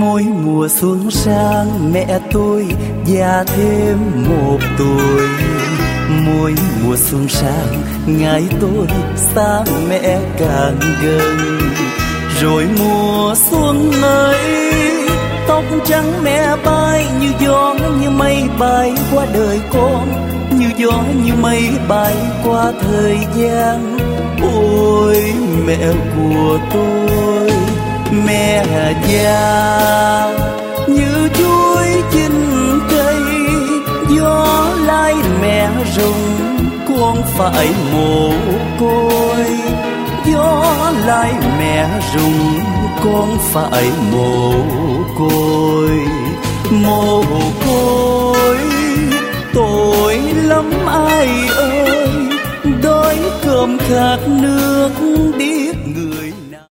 Mỗi mùa xuân sang mẹ tôi già thêm 1 tuổi. Mỗi mùa xuân sang ngày tôi xa mẹ càng gần. Rồi mùa xuân ấy tóc trắng mẹ bay như gió như mây bay qua đời con, như gió như mây bay qua thời gian. Ôi mẹ của tôi, mẹ già như chuối chín cây, gió lay mẹ rụng con phải mồ côi. Gió lay mẹ rụng con phải mồ côi. Mồ côi tội lắm ai ơi, đói cơm khát nước đi